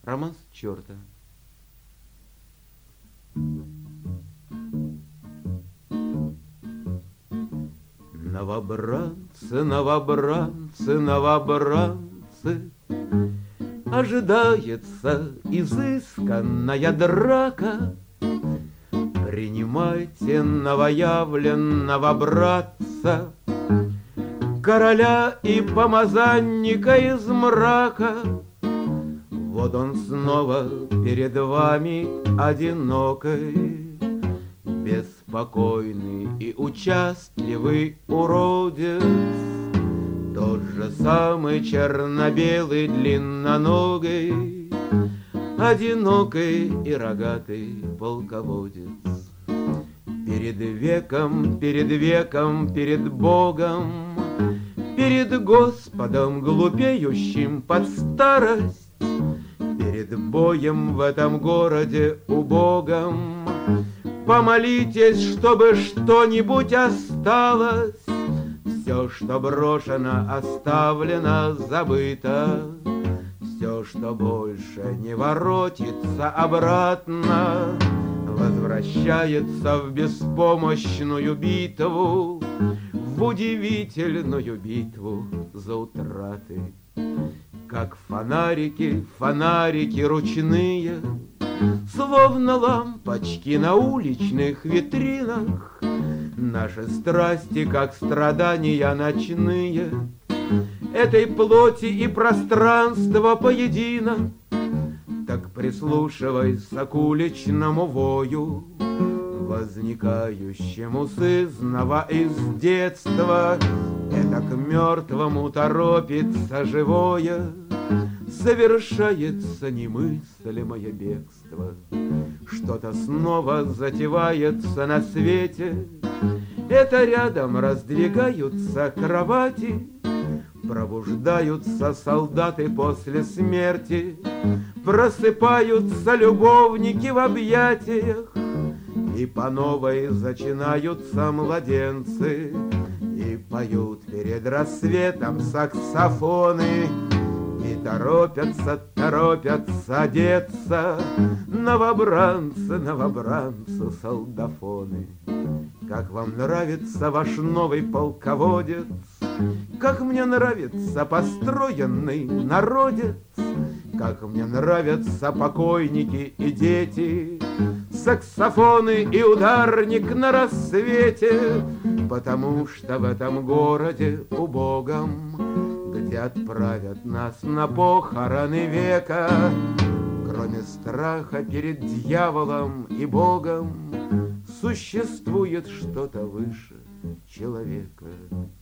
Романс черта. Новобранцы, новобранцы, новобранцы, ожидается изысканная драка. Принимайте новоявленного братца, короля и помазанника из мрака. Вот он снова перед вами одинокой, беспокойный и участливый уродец, тот же самый черно-белый длинноногий, одинокий и рогатый полководец. Перед веком, перед Богом, перед Господом глупеющим под старость, перед боем в этом городе убогом, помолитесь, чтобы что-нибудь осталось. Все, что брошено, оставлено, забыто. Все, что больше не воротится обратно, возвращается в беспомощную битву, в удивительную битву за утраты. Как фонарики, фонарики ручные, словно лампочки на уличных витринах, наши страсти, как страдания ночные, этой плоти и пространства поединок. Так прислушивайся к уличному вою, возникающему сызнова из детства. Это к мертвому торопится живое, совершается немыслимое бегство. Что-то снова затевается на свете, это рядом раздвигаются кровати, пробуждаются солдаты после смерти, просыпаются любовники в объятиях, и по новой зачинаются младенцы, и поют перед рассветом саксофоны, и торопятся, торопятся одеться новобранцы, новобранцы, солдафоны. Как вам нравится ваш новый полководец? Как мне нравится построенный народец, как мне нравятся покойники и дети, саксофоны и ударник на рассвете, потому что в этом городе убогом, где отправят нас на похороны века, кроме страха перед дьяволом и Богом, существует что-то выше человека.